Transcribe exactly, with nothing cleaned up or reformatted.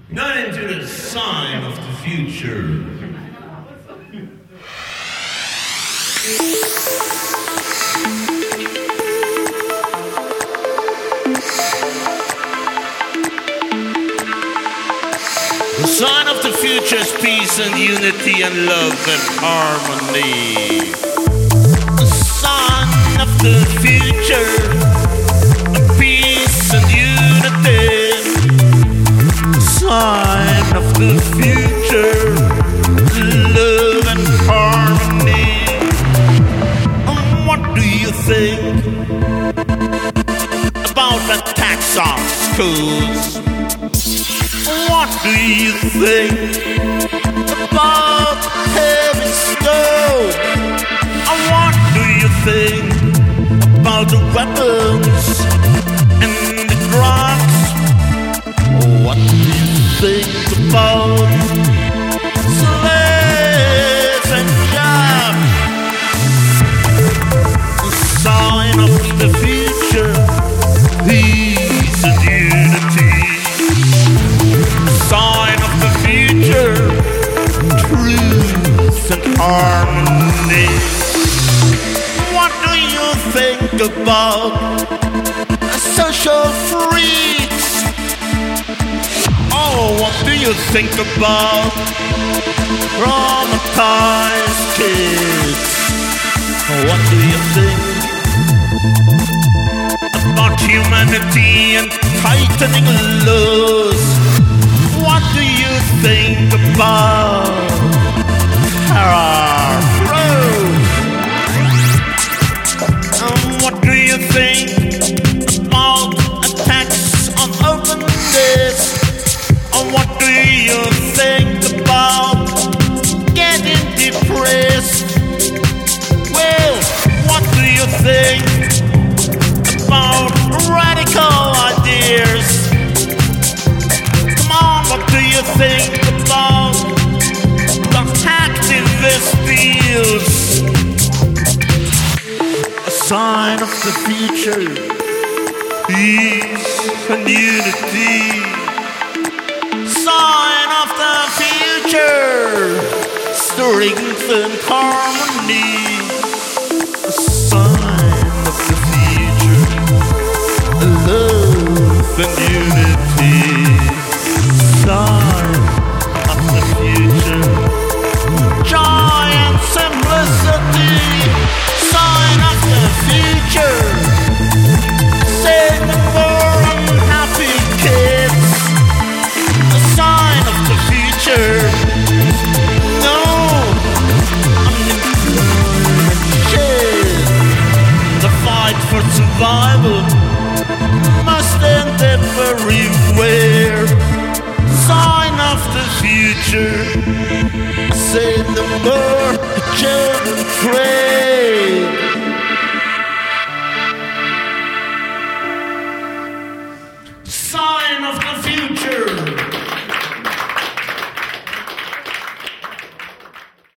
Not into the sign of the future. The sign of the future is peace and unity and love and harmony. The sign of the future, peace and unity. Sign of the future, love and harmony. And what do you think about the tax on schools? What do you think about heavy snow? And what do you think about the weapons and the drugs? What do you think about slaves and jobs? The sign of the future, peace and unity. Sign of the future, truth and harmony. What do you think about social freaks? Oh, what do you think about traumatized kids? What do you think about humanity and tightening laws? What do you think about terror? And what do you think about attacks on openness? And what do you think about getting depressed? Well, what do you think about radical ideas? What do you think about the activist deals? A sign of the future, peace and unity. Sign of the future, strength and harmony. A sign of the future, love and unity. Sign of the future, joy and simplicity. Sign of the future, save for unhappy kids. A sign of the future, no unemployment shit. The fight for survival must end everywhere. Sign of the future, say no more children trade.